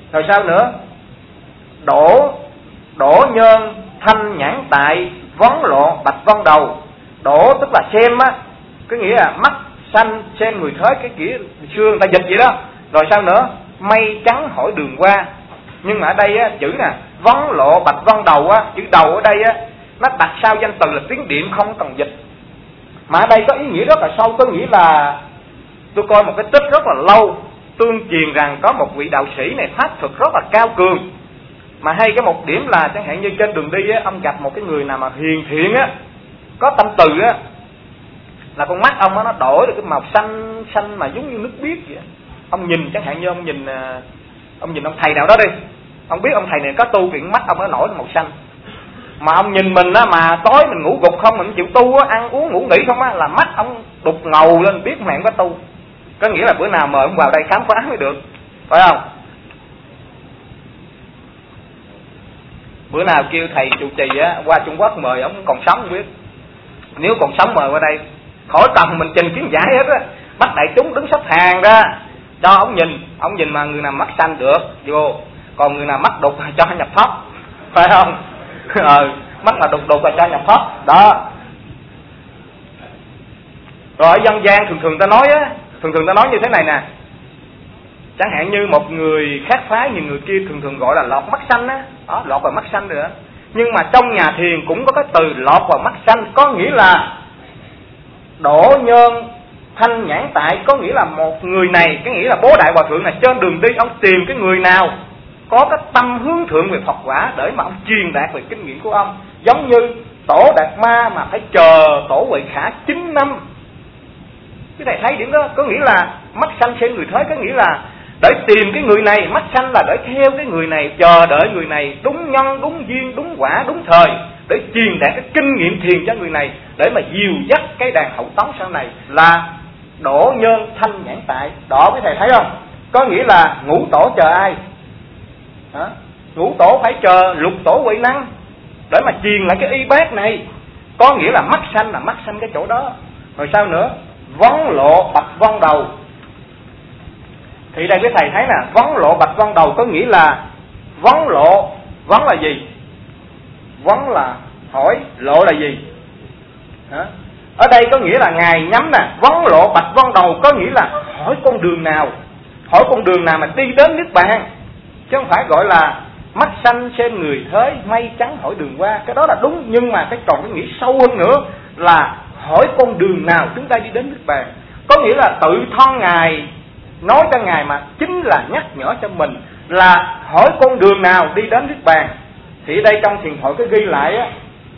Rồi sao nữa? Đổ nhơn thanh nhãn tại, vấn lộ bạch vân đầu. Đổ tức là xem á, cái nghĩa là mắt xanh xem người thới, cái nghĩa xưa người ta dịch vậy đó. Rồi sao nữa? Mây trắng hỏi đường qua. Nhưng mà ở đây á, chữ nè, vấn lộ bạch vân đầu á, chữ đầu ở đây á, nó đặt sau danh từ là tiếng Điện, không cần dịch. Mà ở đây có ý nghĩa rất là sâu, có nghĩa là tôi coi một cái tích rất là lâu, tương truyền rằng có một vị đạo sĩ này pháp thuật rất là cao cường. Mà hay cái một điểm là chẳng hạn như trên đường đi á, ông gặp một cái người nào mà hiền thiện á, có tâm từ á, là con mắt ông á nó đổi được cái màu xanh xanh mà giống như nước biếc vậy. Ông nhìn chẳng hạn như ông nhìn ông thầy nào đó đi, ông biết ông thầy này có tu thì mắt ông nó nổi màu xanh. Mà ông nhìn mình á, mà tối mình ngủ gục không, mình chịu tu á, ăn uống ngủ nghỉ không á, là mắt ông đục ngầu lên, biết mẹ có tu. Có nghĩa là bữa nào mời ông vào đây khám phá mới được, phải không? Bữa nào kêu thầy trụ trì á qua Trung Quốc mời ông còn sống không biết. Nếu còn sống mời qua đây, khỏi cần mình trình kiến giải hết á, bắt đại chúng đứng xếp hàng ra cho ông nhìn mà người nào mắt xanh được vô, còn người nào mắt đục cho nhập thất, phải không? Mắt là đục là cho nhập thất đó. Rồi ở dân gian thường ta nói như thế này nè, chẳng hạn như một người khác phái như người kia thường gọi là lọt mắt xanh á, đó, lọt vào mắt xanh nữa. Nhưng mà trong nhà thiền cũng có cái từ lọt vào mắt xanh, có nghĩa là đổ nhơn thanh nhãn tại, có nghĩa là một người này, cái nghĩa là Bố Đại Hòa Thượng này trên đường đi ông tìm cái người nào có cái tâm hướng thượng về Phật quả để mà ông truyền đạt về kinh nghiệm của ông. Giống như Tổ Đạt Ma mà phải chờ Tổ Huệ Khả 9 năm. Cái thầy thấy điểm đó, có nghĩa là mắt xanh xem người thế, có nghĩa là để tìm cái người này, mắt xanh là để theo cái người này, chờ đợi người này đúng nhân, đúng duyên, đúng quả, đúng thời, để truyền đạt cái kinh nghiệm thiền cho người này, để mà dìu dắt cái đàn hậu tống sau này, là đổ nhơn thanh nhãn tại. Đó quý thầy thấy không? Có nghĩa là ngũ tổ chờ ai? Ngũ tổ phải chờ lục tổ Huệ Năng để mà truyền lại cái y bác này. Có nghĩa là mắt xanh cái chỗ đó. Rồi sao nữa? Vấn lộ bạch vân đầu. Thì đây quý thầy thấy nè, vấn lộ bạch vân đầu có nghĩa là vấn lộ, vấn là gì? Vấn là hỏi, lộ là gì? Ở đây có nghĩa là ngài nhắm nè, vấn lộ bạch vân đầu có nghĩa là hỏi con đường nào, hỏi con đường nào mà đi đến Niết Bàn, chứ không phải gọi là mắt xanh xem người thế, mây trắng hỏi đường qua. Cái đó là đúng, nhưng mà cái còn cái nghĩa sâu hơn nữa là hỏi con đường nào chúng ta đi đến Niết Bàn. Có nghĩa là tự thân ngài nói cho ngài mà chính là nhắc nhở cho mình là hỏi con đường nào đi đến Niết Bàn. Thì đây trong thiền thoại có ghi lại á,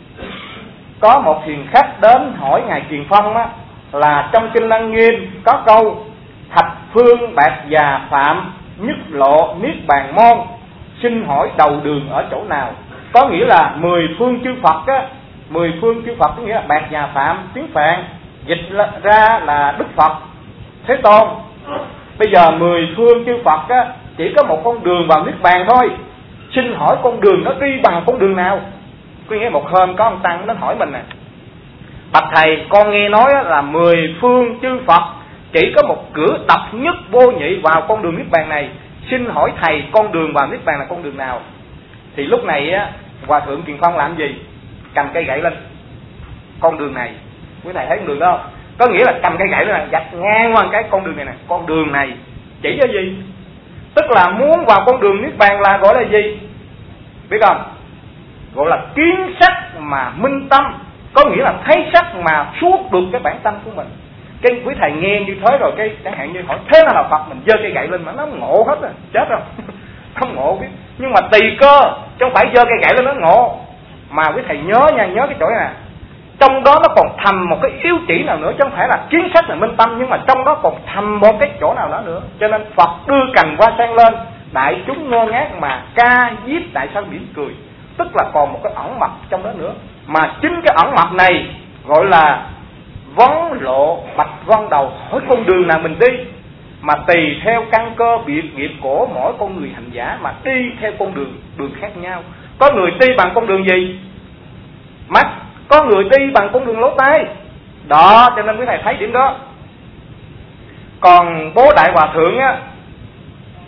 có một thiền khách đến hỏi ngài Thiền Phong á, là trong kinh Lăng Nghiêm có câu thập phương bạc già phạm nhất lộ Niết Bàn môn, xin hỏi đầu đường ở chỗ nào. Có nghĩa là 10 phương chư Phật á, 10 phương chư Phật có nghĩa là bạc già phạm, tiếng Phạn dịch ra là Đức Phật Thế Tôn. Bây giờ 10 phương chư Phật á, chỉ có một con đường vào Niết Bàn thôi, xin hỏi con đường nó đi bằng con đường nào. Có nghĩa một hôm có ông Tăng đến hỏi mình nè, bạch thầy, con nghe nói là 10 phương chư Phật chỉ có một cửa độc nhất vô nhị vào con đường Niết Bàn này, xin hỏi thầy con đường vào Niết Bàn là con đường nào. Thì lúc này á, Hòa Thượng Thiền Phong làm gì? Cầm cây gậy lên, con đường này. Quý thầy thấy con đường đó không? Có nghĩa là cầm cây gậy lên, gạch ngang qua cái con đường này nè, con đường này chỉ cho gì? Tức là muốn vào con đường Niết Bàn là gọi là gì? Biết không? Gọi là kiến sắc mà minh tâm, có nghĩa là thấy sắc mà suốt được cái bản tâm của mình. Cái quý thầy nghe như thế rồi, cái chẳng hạn như hỏi thế nào là Phật, mình giơ cây gậy lên mà nó ngộ hết rồi, chết rồi. Không ngộ biết, nhưng mà tùy cơ, chứ không phải giơ cây gậy lên nó ngộ. Mà quý thầy nhớ nha, nhớ cái chỗ này nè, trong đó nó còn thầm một cái yếu chỉ nào nữa, chứ không phải là kiến sắc là minh tâm, nhưng mà trong đó còn thầm một cái chỗ nào đó nữa. Cho nên Phật đưa cành hoa sen lên, đại chúng ngơ ngác mà ca diếp tại sao mỉm cười, tức là còn một cái ẩn mật trong đó nữa. Mà chính cái ẩn mật này gọi là vấn lộ bạch vân đầu, hỏi con đường nào mình đi, mà tùy theo căn cơ biệt nghiệp của mỗi con người hành giả mà đi theo con đường khác nhau. Có người đi bằng con đường gì? Mắt. Có người đi bằng con đường lỗ tai. Đó, cho nên quý thầy thấy điểm đó. Còn Bố Đại Hòa Thượng á,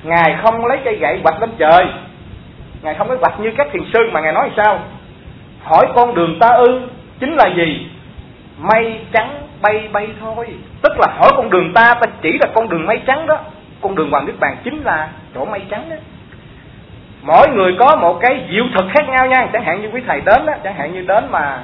Ngài không lấy cây gậy quạch lên trời, Ngài không có quạch như các thiền sư, mà Ngài nói sao? Hỏi con đường ta ư? Chính là gì? Mây trắng bay bay thôi. Tức là hỏi con đường ta chỉ là con đường mây trắng đó. Con đường vào Niết Bàn chính là chỗ mây trắng đó. Mỗi người có một cái diệu thực khác nhau nha. Chẳng hạn như quý thầy đến đó, chẳng hạn như đến mà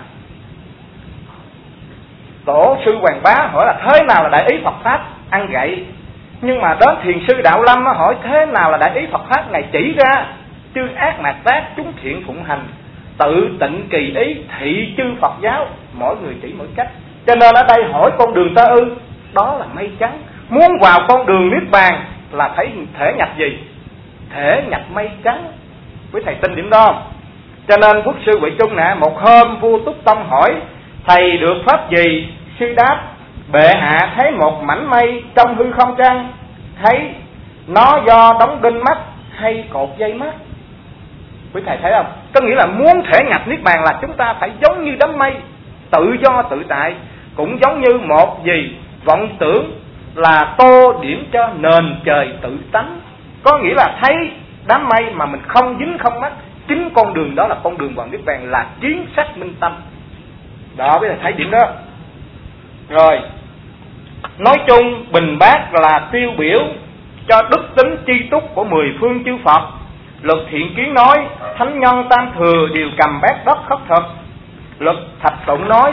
tổ sư Hoàng Bá hỏi là thế nào là đại ý Phật Pháp, ăn gậy. Nhưng mà đến thiền sư Đạo Lâm hỏi thế nào là đại ý Phật Pháp, Ngài chỉ ra chư ác mạt tác, chúng thiện phụng hành, tự tịnh kỳ ý, thị chư Phật giáo. Mỗi người chỉ mỗi cách. Cho nên ở đây hỏi con đường ta ư, đó là mây trắng. Muốn vào con đường Niết Bàn là phải thể nhập gì? Thể nhập mây trắng. Quý thầy tin điểm đó không? Cho nên quốc sư Huệ Trung nè, một hôm vua Túc Tông hỏi thầy được pháp gì? Sư đáp bệ hạ thấy một mảnh mây trong hư không chăng? Thấy. Nó do đóng đinh mắt hay cột dây mắt? Quý thầy thấy không? Có nghĩa là muốn thể nhập Niết Bàn là chúng ta phải giống như đám mây, tự do tự tại. Cũng giống như một gì? Vọng tưởng là tô điểm cho nền trời tự tánh. Có nghĩa là thấy đám mây mà mình không dính không mắc. Chính con đường đó là con đường vào Niết Bàn, là kiến sắc minh tâm. Đó, quý thầy thấy điểm đó. Rồi, nói chung Bình Bát là tiêu biểu cho đức tính tri túc của 10 phương chư Phật. Luật Thiện Kiến nói thánh nhân tam thừa đều cầm bát đất khất thực. Luật Thạch Tụng nói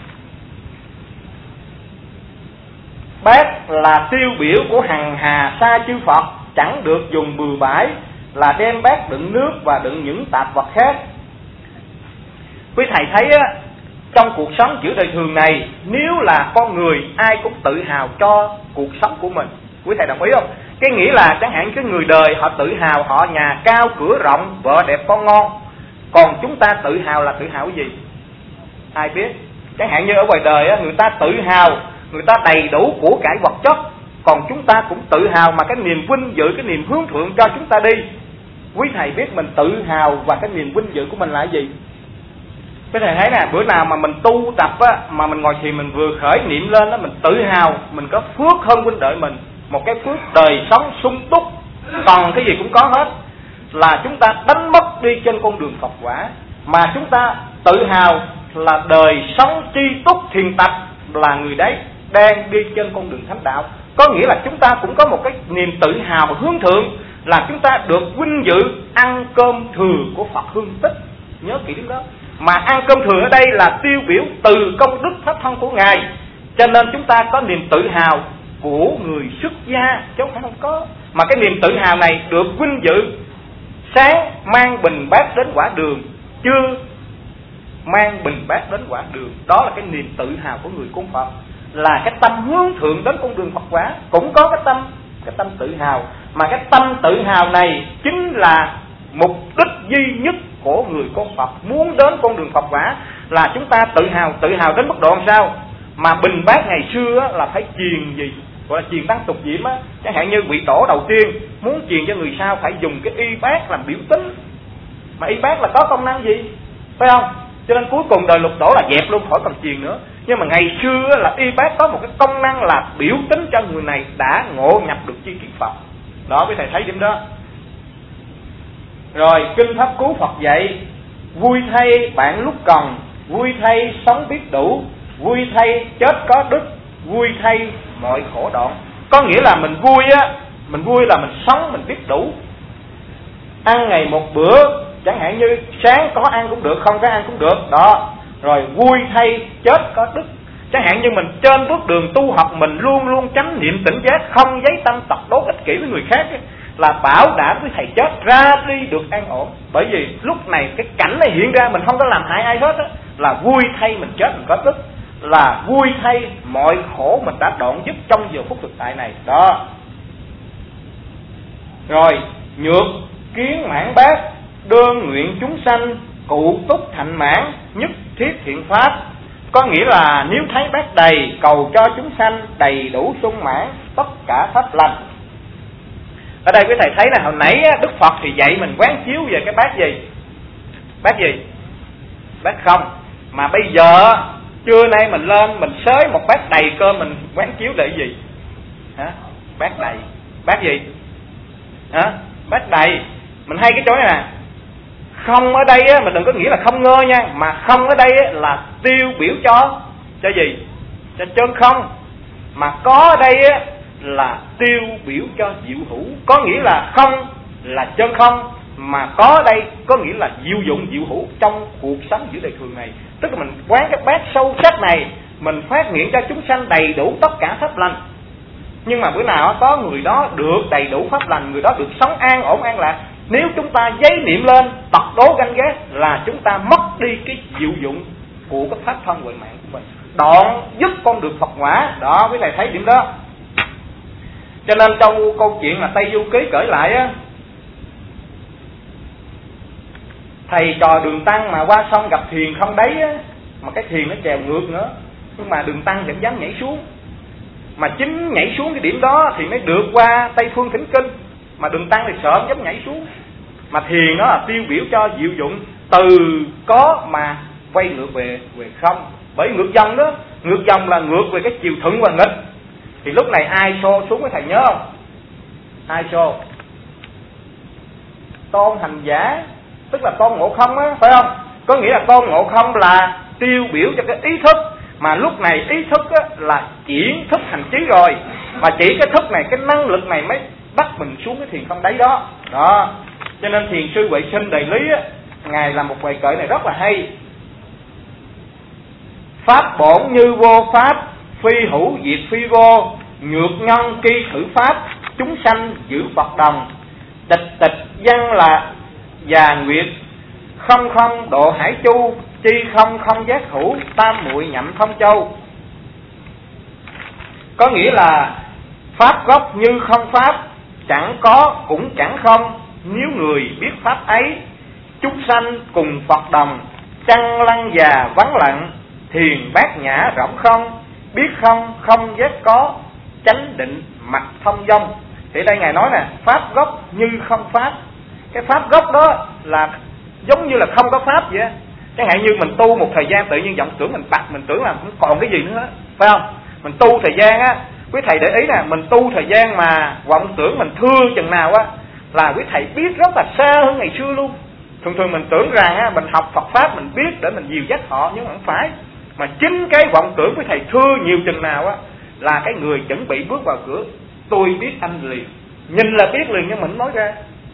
bát là tiêu biểu của hằng hà sa chư Phật, chẳng được dùng bừa bãi, là đem bát đựng nước và đựng những tạp vật khác. Quý thầy thấy á, trong cuộc sống giữa đời thường này, nếu là con người ai cũng tự hào cho cuộc sống của mình. Quý thầy đồng ý không? Cái nghĩa là chẳng hạn cái người đời họ tự hào họ nhà cao cửa rộng, vợ đẹp con ngon. Còn chúng ta tự hào là tự hào cái gì? Ai biết? Chẳng hạn như ở ngoài đời á, người ta tự hào, người ta đầy đủ của cải vật chất. Còn chúng ta cũng tự hào mà cái niềm vinh dự, cái niềm hướng thượng cho chúng ta đi. Quý thầy biết mình tự hào và cái niềm vinh dự của mình là cái gì? Cái thầy thấy nè, bữa nào mà mình tu tập á, mà mình ngồi thiền mình vừa khởi niệm lên đó, mình tự hào mình có phước hơn huynh đệ mình, một cái phước đời sống sung túc, còn cái gì cũng có hết, là chúng ta đánh mất đi trên con đường Phật quả. Mà chúng ta tự hào là đời sống tri túc thiền tập, là người đấy đang đi trên con đường thánh đạo. Có nghĩa là chúng ta cũng có một cái niềm tự hào hướng thượng, là chúng ta được vinh dự ăn cơm thừa của Phật hương tích. Nhớ kỹ điểm đó. Mà ăn cơm thừa ở đây là tiêu biểu từ công đức pháp thân của Ngài. Cho nên chúng ta có niềm tự hào của người xuất gia, chứ không phải không có. Mà cái niềm tự hào này được vinh dự. Sáng mang bình bát đến quả đường, trưa mang bình bát đến quả đường. Đó là cái niềm tự hào của người cung Phật, là cái tâm hướng thượng đến con đường Phật quả. Cũng có cái tâm tự hào. Mà cái tâm tự hào này chính là mục đích duy nhất của người con Phật muốn đến con đường Phật quả. Là chúng ta tự hào đến mức độ làm sao? Mà bình bát ngày xưa là phải truyền gì? Gọi là truyền tăng tục diễm á. Chẳng hạn như vị tổ đầu tiên muốn truyền cho người sau phải dùng cái y bát làm biểu tính. Mà y bát là có công năng gì? Phải không? Cho nên cuối cùng đời Lục Tổ là dẹp luôn, khỏi cần truyền nữa. Nhưng mà ngày xưa là y bát có một cái công năng là biểu tính cho người này đã ngộ nhập được chi kiến Phật. Đó, quý thầy thấy điểm đó. Rồi kinh Pháp Cú Phật dạy: vui thay bạn lúc cần, vui thay sống biết đủ, vui thay chết có đức, vui thay mọi khổ đoạn. Có nghĩa là mình vui á, mình vui là mình sống mình biết đủ. Ăn ngày một bữa, chẳng hạn như sáng có ăn cũng được, không có ăn cũng được. Đó. Rồi vui thay chết có đức. Chẳng hạn như mình trên bước đường tu học, mình luôn luôn chánh niệm tỉnh giác, không giấy tâm tập đố ích kỷ với người khác ấy, là bảo đảm với thầy chết ra đi được an ổn. Bởi vì lúc này cái cảnh này hiện ra mình không có làm hại ai hết á, là vui thay mình chết mình có đức, là vui thay mọi khổ mình đã đoạn dứt trong giờ phút thực tại này. Đó. Rồi nhược kiến mãn bát, đơn nguyện chúng sanh, cụ túc thạnh mãn, nhất thiết thiện pháp. Có nghĩa là nếu thấy bát đầy, cầu cho chúng sanh đầy đủ sung mãn tất cả pháp lành. Ở đây quý thầy thấy là hồi nãy Đức Phật thì dạy mình quán chiếu về cái bát gì? Bát gì? Bát không. Mà bây giờ trưa nay mình lên mình xới một bát đầy cơm, mình quán chiếu để gì? Hả? Bát đầy. Bát gì? bát đầy. Mình hay cái chỗ này nè, không ở đây á, mình đừng có nghĩ là không ngơ nha, mà không ở đây á, là tiêu biểu cho gì? Cho chân không. Mà có ở đây á, là tiêu biểu cho diệu hữu. Có nghĩa là không là chân không, mà có ở đây có nghĩa là diệu dụng diệu hữu trong cuộc sống giữa đời thường này. Tức là mình quán cái bát sâu sắc này, mình phát nguyện cho chúng sanh đầy đủ tất cả pháp lành. Nhưng mà bữa nào có người đó được đầy đủ pháp lành, người đó được sống an ổn an lạc, nếu chúng ta giấy niệm lên tật đố ganh ghét là chúng ta mất đi cái diệu dụng của cái pháp thân huệ mạng của mình, đoạn dứt con đường Phật quả. Đó, quý thầy thấy điểm đó. Cho nên trong câu chuyện mà Tây Du Ký kể lại á, thầy trò Đường Tăng mà qua sông gặp thuyền không đáy á, mà cái thuyền nó chèo ngược nữa, nhưng mà Đường Tăng vẫn dám nhảy xuống. Mà chính nhảy xuống cái điểm đó thì mới được qua Tây Phương Thỉnh Kinh. Mà Đường Tăng thì sợ không dám nhảy xuống. Mà thiền nó là tiêu biểu cho diệu dụng từ có mà quay ngược về không. Bởi ngược dòng đó, ngược dòng là ngược về cái chiều thuận và nghịch. Thì lúc này ai xô xuống với thầy nhớ không? Ai xô? Tôn Hành Giả, tức là Tôn Ngộ Không á, phải không? Có nghĩa là Tôn Ngộ Không là tiêu biểu cho cái ý thức. Mà lúc này ý thức á, là chuyển thức thành trí rồi. Mà chỉ cái thức này, cái năng lực này mới bắt mình xuống cái thiền không đáy đó. Đó. Cho nên thiền sư Huệ Sinh Đại Lý á, ngài làm một bài kệ này rất là hay. Pháp bổn như vô pháp, phi hữu diệt phi vô, nhược nhân kỳ thử pháp, chúng sanh giữ Phật đồng. Tịch tịch văn là già nguyệt, không không độ hải chu, chi không không giác hữu, tam muội nhậm thông châu. Có nghĩa là pháp gốc như không pháp, chẳng có cũng chẳng không, nếu người biết pháp ấy, chúng sanh cùng Phật đồng. Chăng lăng già vắng lặng, thiền bát nhã rỗng không, biết không không giác có, chánh định mặt thông dong. Thì đây ngài nói nè, pháp gốc như không pháp. Cái pháp gốc đó là giống như là không có pháp vậy. Chẳng hạn như mình tu một thời gian tự nhiên vọng tưởng mình bạc, mình tưởng là không còn cái gì nữa, phải không? Mình tu thời gian á, quý thầy để ý nè, mình tu thời gian mà vọng tưởng mình thưa chừng nào á, là quý thầy biết rất là xa hơn ngày xưa luôn. Thường thường mình tưởng rằng á, mình học Phật Pháp mình biết để mình dìu dắt họ, nhưng mà không phải. Mà chính cái vọng tưởng quý thầy thưa nhiều chừng nào á, là cái người chuẩn bị bước vào cửa. Tôi biết anh liền, nhìn là biết liền nhưng mình nói ra.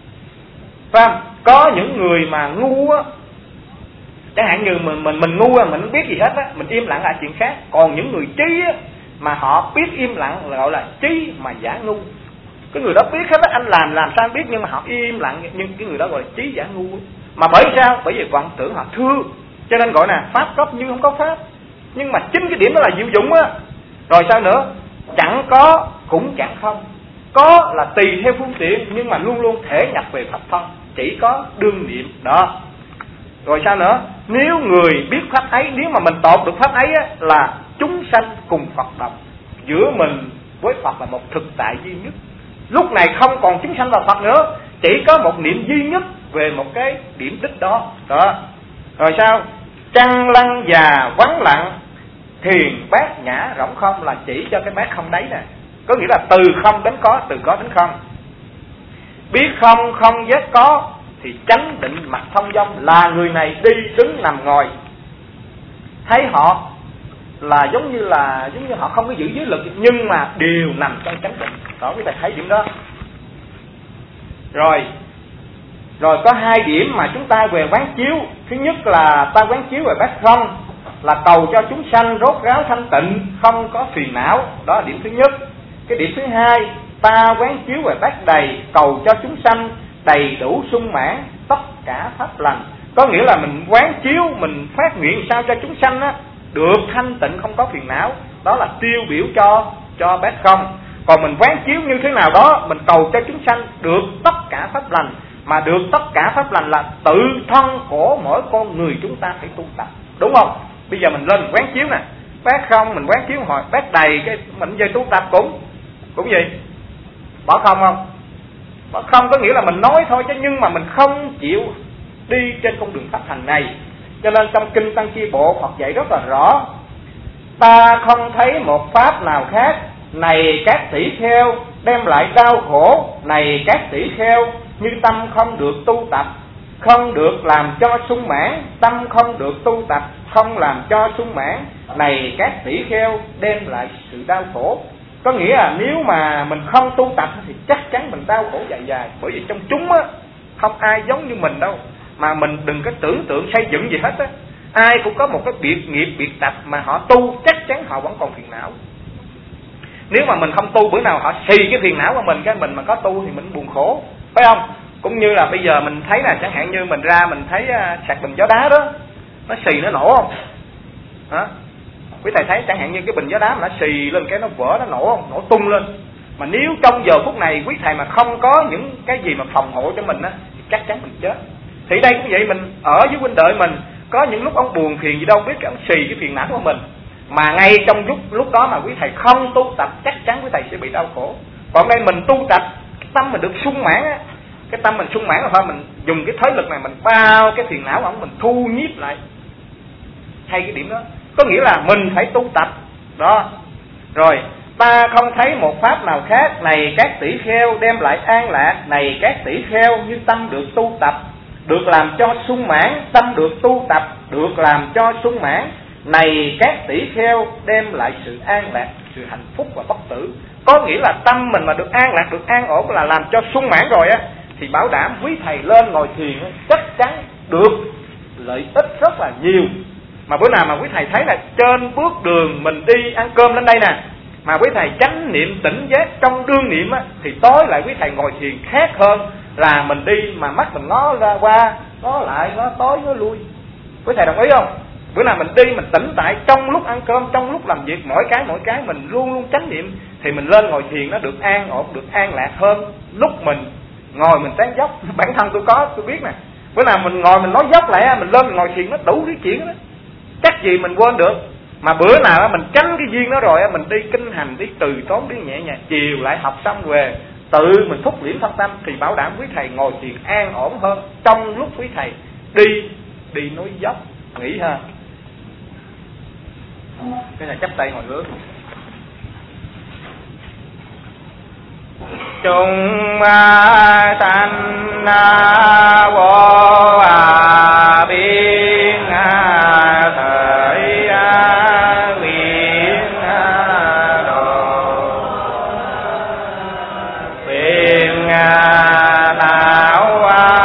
Phải không? Có những người mà ngu á, chẳng hạn như mình ngu á, mình không biết gì hết á, mình im lặng là chuyện khác. Còn những người trí á, mà họ biết im lặng là gọi là trí mà giả ngu. Cái người đó biết hết á, anh làm sao anh biết, nhưng mà họ im lặng, nhưng cái người đó gọi là trí giả ngu. Mà bởi sao? Bởi vì vọng tưởng họ thưa, cho nên gọi là pháp gốc như không có pháp. Nhưng mà chính cái điểm đó là diệu dụng á. Rồi sao nữa? Chẳng có cũng chẳng không. Có là tùy theo phương tiện, nhưng mà luôn luôn thể nhập về pháp thân, chỉ có đương niệm đó. Rồi sao nữa? Nếu người biết pháp ấy, nếu mà mình tột được pháp ấy á, là chúng sanh cùng Phật đồng. Giữa mình với Phật là một thực tại duy nhất. Lúc này không còn chúng sanh và Phật nữa, chỉ có một niệm duy nhất về một cái điểm đích đó. Đó. Rồi sao? Trăng lăng già vắng lặng, thiền bát nhã rỗng không, là chỉ cho cái bát không đáy nè. Có nghĩa là từ không đến có, từ có đến không. Biết không không giác có, thì chánh định mặt thông dong, là người này đi đứng nằm ngồi thấy họ là giống như họ không có giữ giới lực, nhưng mà đều nằm trong chánh định. Đó, quý thầy thấy điểm đó. Rồi có hai điểm mà chúng ta về quán chiếu. Thứ nhất là ta quán chiếu về bát không, là cầu cho chúng sanh rốt ráo thanh tịnh, không có phiền não. Đó là điểm thứ nhất. Cái điểm thứ hai, ta quán chiếu về bát đầy, cầu cho chúng sanh đầy đủ sung mãn tất cả pháp lành. Có nghĩa là mình quán chiếu, mình phát nguyện sao cho chúng sanh á, được thanh tịnh không có phiền não. Đó là tiêu biểu cho bát không. Còn mình quán chiếu như thế nào đó, mình cầu cho chúng sanh được tất cả pháp lành. Mà được tất cả pháp lành là tự thân của mỗi con người chúng ta phải tu tập, đúng không? Bây giờ mình lên mình quán chiếu nè, bát không mình quán chiếu hồi bát đầy, cái mình về tu tập cũng gì? Bỏ không không? Bỏ không có nghĩa là mình nói thôi, chứ nhưng mà mình không chịu đi trên con đường pháp hành này. Cho nên trong Kinh Tăng Chi Bộ Phật dạy rất là rõ: ta không thấy một pháp nào khác, này các tỷ kheo, đem lại đau khổ. Này các tỷ kheo, như tâm không được tu tập, không được làm cho sung mãn. Tâm không được tu tập, không làm cho sung mãn. Này các tỷ kheo, đem lại sự đau khổ. Có nghĩa là nếu mà mình không tu tập thì chắc chắn mình đau khổ dài dài. Bởi vì trong chúng á, không ai giống như mình đâu. Mà mình đừng có tưởng tượng xây dựng gì hết á. Ai cũng có một cái biệt nghiệp, biệt tập mà họ tu chắc chắn họ vẫn còn phiền não. Nếu mà mình không tu, bữa nào họ xì cái phiền não của mình, cái mình mà có tu thì mình buồn khổ, phải không? Cũng như là bây giờ mình thấy là chẳng hạn như mình ra mình thấy sạc bình gió đá đó, nó xì nó nổ không? Hả? Quý thầy thấy chẳng hạn như cái bình gió đá mà nó xì lên cái nó vỡ, nó nổ không? Nổ tung lên. Mà nếu trong giờ phút này quý thầy mà không có những cái gì mà phòng hộ cho mình á, thì chắc chắn mình chết. Thì đây cũng vậy, mình ở với huynh đệ mình, có những lúc ông buồn phiền gì đâu biết, cái ông xì cái phiền não của mình. Mà ngay trong lúc đó mà quý thầy không tu tập, chắc chắn quý thầy sẽ bị đau khổ. Còn đây mình tu tập, cái tâm mình được sung mãn á, cái tâm mình sung mãn là thôi mình dùng cái thế lực này mình bao cái phiền não của ông, mình thu nhiếp lại. Hay cái điểm đó, có nghĩa là mình phải tu tập đó. Rồi ta không thấy một pháp nào khác. Này các tỷ kheo, đem lại an lạc. Này các tỷ kheo, như tâm được tu tập, được làm cho sung mãn. Tâm được tu tập, được làm cho sung mãn. Này các tỷ kheo, đem lại sự an lạc, sự hạnh phúc và bất tử. Có nghĩa là tâm mình mà được an lạc, được an ổn là làm cho sung mãn rồi á, thì bảo đảm quý thầy lên ngồi thiền chắc chắn được lợi ích rất là nhiều. Mà bữa nào mà quý thầy thấy là trên bước đường mình đi ăn cơm lên đây nè, mà quý thầy chánh niệm tỉnh giác trong đương niệm á, thì tối lại quý thầy ngồi thiền khác hơn là mình đi mà mắt mình ngó ra qua, ngó lại, ngó tối, ngó lui. Quý thầy đồng ý không? Bữa nào mình đi mình tỉnh tại trong lúc ăn cơm, trong lúc làm việc, mỗi cái mình luôn luôn chánh niệm, thì mình lên ngồi thiền nó được an ổn, được an lạc hơn lúc mình ngồi mình tán dốc. Bản thân tôi biết nè, bữa nào mình ngồi mình nói dốc lại, mình lên mình ngồi thiền nó đủ cái chuyện đó, chắc gì mình quên được. Mà bữa nào mình tránh cái duyên đó rồi, mình đi kinh hành, đi từ tốn, đi nhẹ nhàng, chiều lại học xong về tự mình thúc liễm thân tâm, thì bảo đảm quý thầy ngồi thiền an ổn hơn trong lúc quý thầy đi nói dốc nghỉ ha. Cái này chắp tay ngồi hướng. Chúng sanh vô biên thời nguyện độ biên đạo